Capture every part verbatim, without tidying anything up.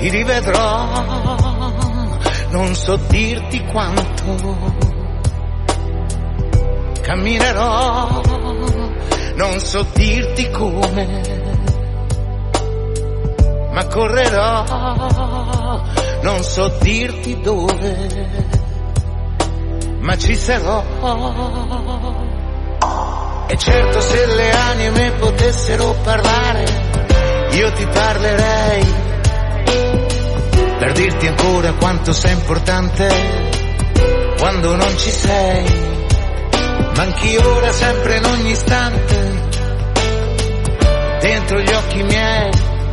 ti rivedrò, non so dirti quanto, camminerò, non so dirti come, ma correrò, non so dirti dove, ma ci sarò. E certo se le anime potessero parlare, io ti parlerei, per dirti ancora quanto sei importante quando non ci sei. Manchi ora sempre in ogni istante, dentro gli occhi miei.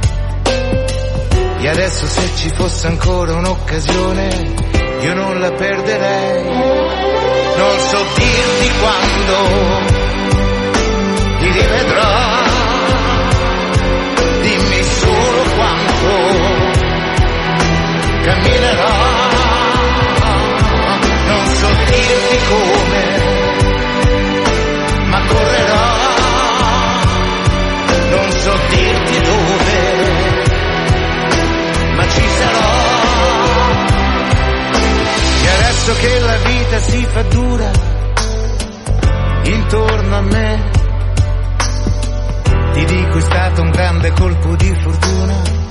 E adesso se ci fosse ancora un'occasione, io non la perderei. Non so dirti quando ti rivedrò, dimmi solo quanto camminerò. Non so dirti come, ma correrò. Non so dirti dove, ma ci sarò. E adesso che la vita si fa dura intorno a me, ti dico è stato un grande colpo di fortuna